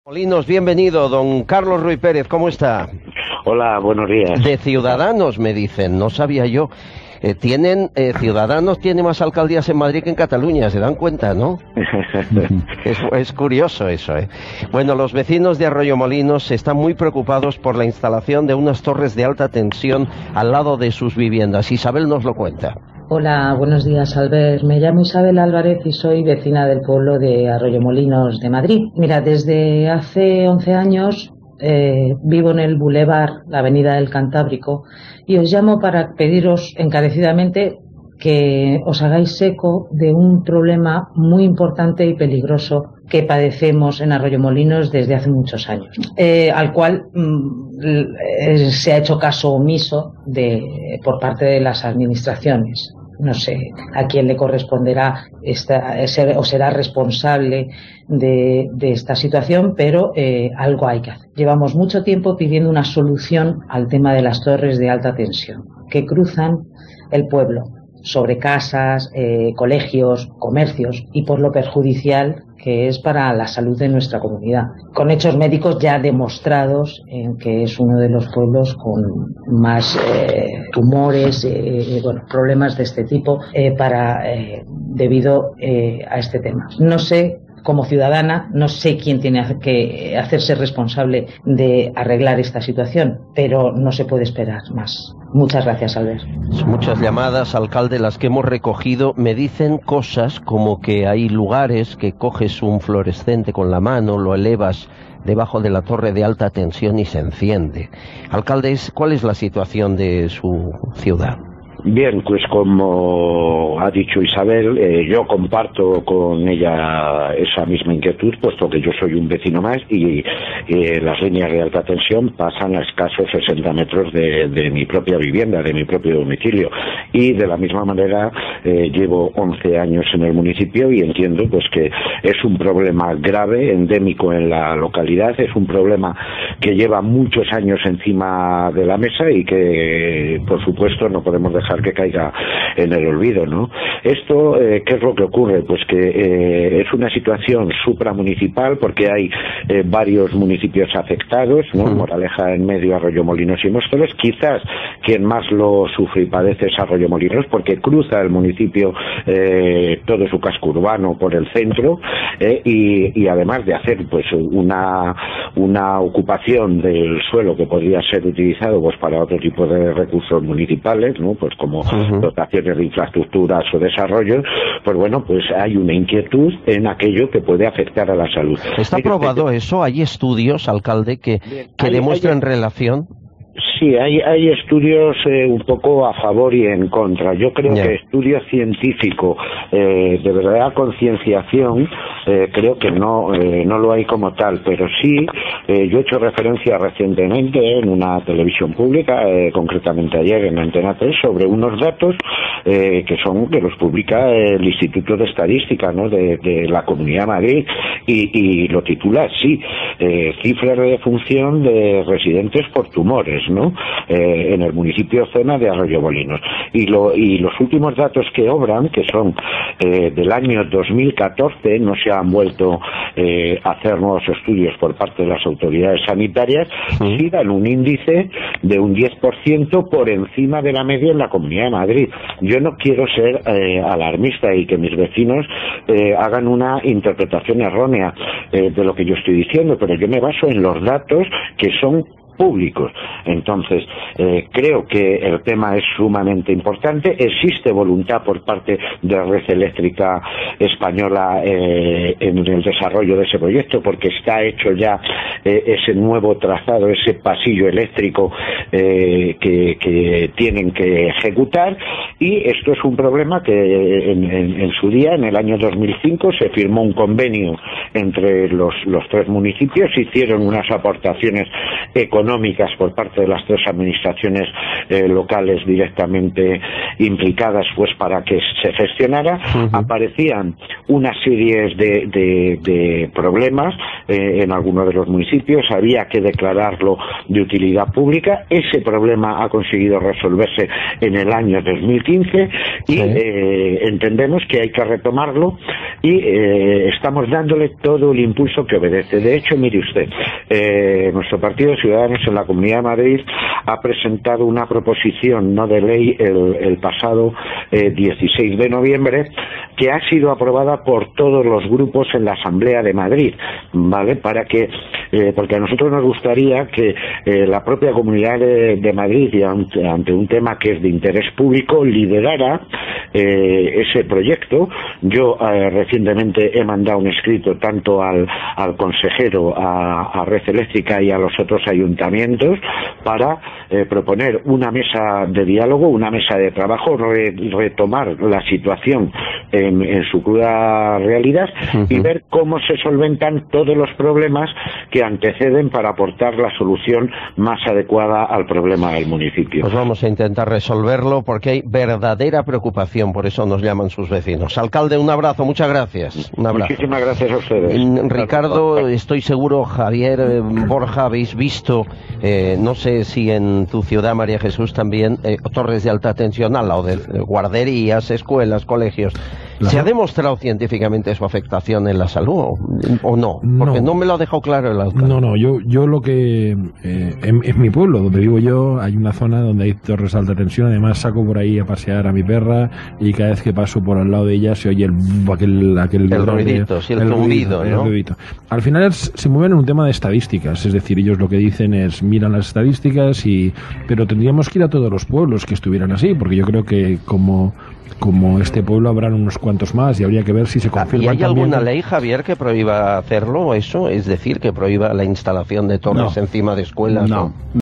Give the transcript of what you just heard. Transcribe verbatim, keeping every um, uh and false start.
Molinos, bienvenido, don Carlos Ruy Pérez, ¿cómo está? Hola, buenos días. De Ciudadanos, me dicen, no sabía yo. Eh, tienen, eh, Ciudadanos tiene más alcaldías en Madrid que en Cataluña, ¿se dan cuenta, no? es, es curioso eso, ¿eh? Bueno, los vecinos de Arroyomolinos están muy preocupados por la instalación de unas torres de alta tensión al lado de sus viviendas. Isabel nos lo cuenta. Hola, buenos días, Albert. Me llamo Isabel Álvarez y soy vecina del pueblo de Arroyomolinos de Madrid. Mira, desde hace once años eh, vivo en el Boulevard, la Avenida del Cantábrico, y os llamo para pediros encarecidamente que os hagáis eco de un problema muy importante y peligroso que padecemos en Arroyomolinos desde hace muchos años, eh, al cual mm, se ha hecho caso omiso de, por parte de las administraciones. No sé a quién le corresponderá esta, ser, o será responsable de, de esta situación, pero eh, algo hay que hacer. Llevamos mucho tiempo pidiendo una solución al tema de las torres de alta tensión que cruzan el pueblo sobre casas, eh, colegios, comercios, y por lo perjudicial que es para la salud de nuestra comunidad, con hechos médicos ya demostrados en que es uno de los pueblos con más eh, tumores, eh, bueno, problemas de este tipo eh, para eh, debido eh, a este tema. No sé, como ciudadana, no sé quién tiene que hacerse responsable de arreglar esta situación, pero no se puede esperar más. Muchas gracias, Albert. Muchas llamadas, alcalde, las que hemos recogido. Me dicen cosas como que hay lugares que coges un fluorescente con la mano, lo elevas debajo de la torre de alta tensión y se enciende. Alcalde, ¿cuál es la situación de su ciudad? Bien, pues como ha dicho Isabel, eh, yo comparto con ella esa misma inquietud, puesto que yo soy un vecino más y eh, las líneas de alta tensión pasan a escasos sesenta metros de, de mi propia vivienda, de mi propio domicilio. Y de la misma manera eh, llevo once años en el municipio y entiendo pues que es un problema grave, endémico en la localidad, es un problema que lleva muchos años encima de la mesa y que, por supuesto, no podemos dejar que caiga en el olvido, ¿no? Esto, eh, ¿qué es lo que ocurre? Pues que eh, es una situación supramunicipal porque hay eh, varios municipios afectados, ¿no? Mm. Moraleja en medio, Arroyomolinos y Móstoles. Quizás quien más lo sufre y padece es Arroyomolinos porque cruza el municipio eh, todo su casco urbano por el centro eh, y, y además de hacer pues una, una ocupación del suelo que podría ser utilizado pues para otro tipo de recursos municipales, ¿no? Pues como uh-huh. dotaciones de infraestructuras o desarrollo, pues bueno, pues hay una inquietud en aquello que puede afectar a la salud. ¿Está probado eso? ¿Hay estudios, alcalde, que, que hay, demuestren hay... relación? Sí, hay, hay estudios eh, un poco a favor y en contra. Yo creo yeah. que estudio científico eh, de verdadera concienciación eh, creo que no eh, no lo hay como tal, pero sí eh, yo he hecho referencia recientemente en una televisión pública, eh, concretamente ayer en Antena tres, sobre unos datos eh, que son que los publica el Instituto de Estadística, ¿no? de, de la Comunidad de Madrid y, y lo titula así, eh, cifras de defunción de residentes por tumores, ¿no? Eh, en el municipio zona de Arroyomolinos. Y, lo, y los últimos datos que obran, que son eh, del año dos mil catorce, no se han vuelto eh, a hacer nuevos estudios por parte de las autoridades sanitarias, sí, sí dan un índice de un diez por ciento por encima de la media en la Comunidad de Madrid. Yo no quiero ser eh, alarmista y que mis vecinos eh, hagan una interpretación errónea eh, de lo que yo estoy diciendo, pero yo me baso en los datos que son públicos. Entonces, eh, creo que el tema es sumamente importante. Existe voluntad por parte de la red eléctrica española eh, en el desarrollo de ese proyecto, porque está hecho ya eh, ese nuevo trazado, ese pasillo eléctrico eh, que, que tienen que ejecutar, y esto es un problema que en, en, en su día, en el año dos mil cinco, se firmó un convenio entre los, los tres municipios, se hicieron unas aportaciones económicas económicas por parte de las tres administraciones eh, locales directamente implicadas, pues para que se gestionara. Uh-huh. Aparecían una serie de, de, de problemas eh, en algunos de los municipios, había que declararlo de utilidad pública. Ese problema ha conseguido resolverse en el año dos mil quince y sí. eh, entendemos que hay que retomarlo y eh, estamos dándole todo el impulso que obedece. De hecho, mire usted, eh, nuestro Partido Ciudadanos en la Comunidad de Madrid ha presentado una proposición no de ley el, el pasado eh, dieciséis de noviembre, que ha sido aprobada por todos los grupos en la Asamblea de Madrid, ¿vale? Para que, eh, porque a nosotros nos gustaría que eh, la propia Comunidad de, de Madrid, y ante, ante un tema que es de interés público, liderara eh, ese proyecto. Yo eh, recientemente he mandado un escrito tanto al, al consejero, a, a Red Eléctrica y a los otros ayuntamientos para eh, proponer una mesa de diálogo, una mesa de trabajo, re, retomar la situación en, en su cruda realidad uh-huh. y ver cómo se solventan todos los problemas que anteceden para aportar la solución más adecuada al problema del municipio. Pues vamos a intentar resolverlo porque hay verdadera preocupación, por eso nos llaman sus vecinos. Alcalde, un abrazo, muchas gracias. Un abrazo. Muchísimas gracias a ustedes. Ricardo, estoy seguro, Javier, eh, Borja, habéis visto, eh, no sé si en tu ciudad, María Jesús, también, eh, torres de alta tensión al lado de guarderías, escuelas, colegios. Claro. ¿Se ha demostrado científicamente su afectación en la salud o, o no? Porque no. no me lo ha dejado claro el alcalde. No, no, yo, yo lo que... Eh, en, en mi pueblo, donde vivo yo, hay una zona donde hay torres de alta tensión. Además saco por ahí a pasear a mi perra y cada vez que paso por al lado de ella se oye el aquel, aquel el ruidito, sí, el, el zumbido, ruido, ¿no? El ruidito. Al final es, se mueven en un tema de estadísticas, es decir, ellos lo que dicen es miran las estadísticas y... Pero tendríamos que ir a todos los pueblos que estuvieran así, porque yo creo que como... como este pueblo habrán unos cuantos más y habría que ver si se confirma. ¿Y hay también alguna ley, Javier, que prohíba hacerlo, eso? Es decir, que prohíba la instalación de torres no. encima de escuelas. No. ¿no?